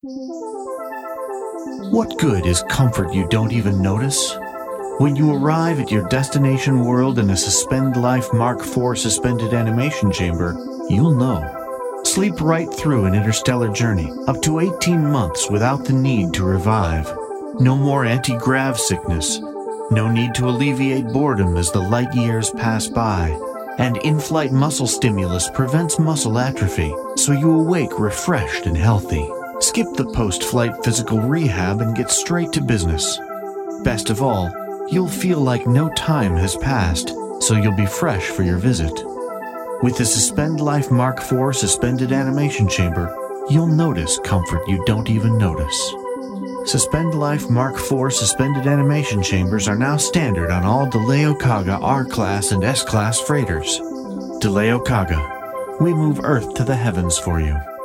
What good is comfort you don't even notice? When you arrive at your destination world in a Suspend Life Mark IV suspended animation chamber, you'll know. Sleep right through an interstellar journey, up to 18 months without the need to revive. No more anti-grav sickness. No need to alleviate boredom as the light years pass by. And in-flight muscle stimulus prevents muscle atrophy, so you awake refreshed and healthy. Skip the post-flight physical rehab and get straight to business. Best of all, you'll feel like no time has passed, so you'll be fresh for your visit. With the Suspend Life Mark IV suspended animation chamber, you'll notice comfort you don't even notice. Suspend Life Mark IV suspended animation chambers are now standard on all DeLeo Kaga R-Class and S-Class freighters. DeLeo Kaga, we move Earth to the heavens for you.